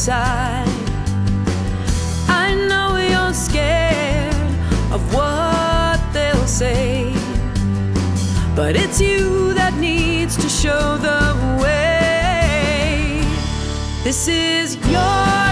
inside. I know you're scared of what they'll say, but it's you that needs to show the way. This is your